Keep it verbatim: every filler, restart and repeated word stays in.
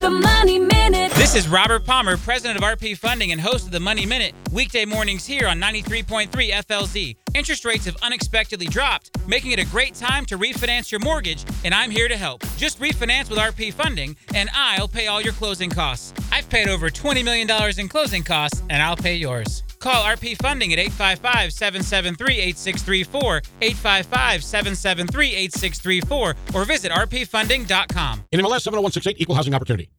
The Money Minute. This is Robert Palmer, president of R P Funding and host of the Money Minute, weekday mornings here on ninety-three point three F L Z. Interest rates have unexpectedly dropped, making it a great time to refinance your mortgage, and I'm here to help. Just refinance with R P Funding, and I'll pay all your closing costs. I've paid over twenty million dollars in closing costs, and I'll pay yours. Call R P Funding at eight five five, seven seven three, eight six three four, eight five five, seven seven three, eight six three four, or visit r p funding dot com. In M L S seven oh one six eight, Equal Housing Opportunity.